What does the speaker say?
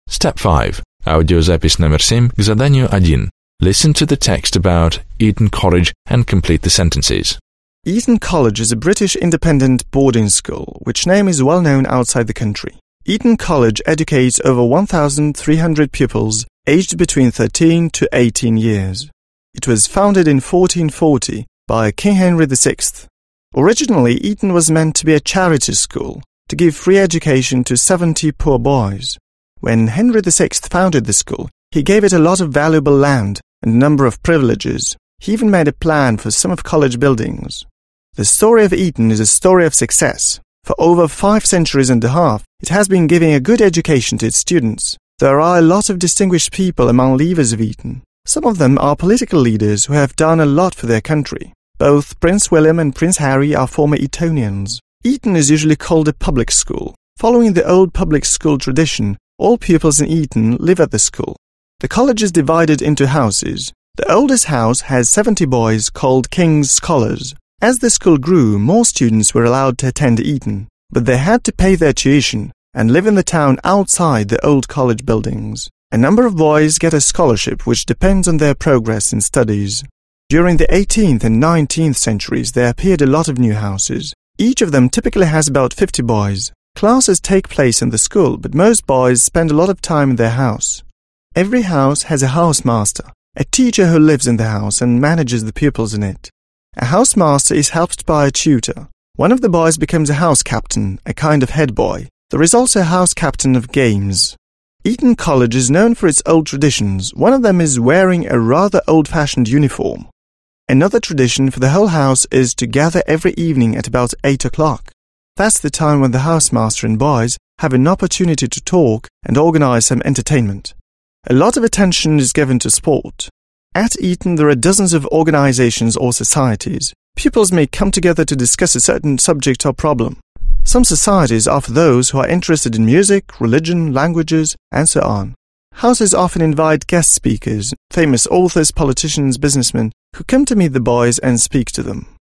Step 5. Аудиозапись номер 7 к заданию 1. Listen to the text about Eton College and complete the sentences. Eton College is a British independent boarding school, which name is well known outside the country. Eton College educates over 1,300 pupils aged between 13 to 18 years. It was founded in 1440 by King Henry VI. Originally, Eton was meant to be a charity school to give free education to 70 poor boys. When Henry VI founded the school, he gave it a lot of valuable land and a number of privileges. He even made a plan for some of college buildings. The story of Eton is a story of success. For over 5 centuries and a half, it has been giving a good education to its students. There are a lot of distinguished people among leavers of Eton. Some of them are political leaders who have done a lot for their country. Both Prince William and Prince Harry are former Etonians. Eton is usually called a public school. Following the old public school tradition, all pupils in Eton live at the school. The college is divided into houses. The oldest house has 70 boys called King's Scholars. As the school grew, more students were allowed to attend Eton, but they had to pay their tuition and live in the town outside the old college buildings. A number of boys get a scholarship which depends on their progress in studies. During the 18th and 19th centuries, there appeared a lot of new houses. Each of them typically has about 50 boys. Classes take place in the school, but most boys spend a lot of time in their house. Every house has a housemaster, a teacher who lives in the house and manages the pupils in it. A housemaster is helped by a tutor. One of the boys becomes a house captain, a kind of head boy. There is also a house captain of games. Eton College is known for its old traditions. One of them is wearing a rather old-fashioned uniform. Another tradition for the whole house is to gather every evening at about 8 o'clock. That's the time when the housemaster and boys have an opportunity to talk and organize some entertainment. A lot of attention is given to sport. At Eton, there are dozens of organizations or societies. Pupils may come together to discuss a certain subject or problem. Some societies are for those who are interested in music, religion, languages, and so on. Houses often invite guest speakers, famous authors, politicians, businessmen, who come to meet the boys and speak to them.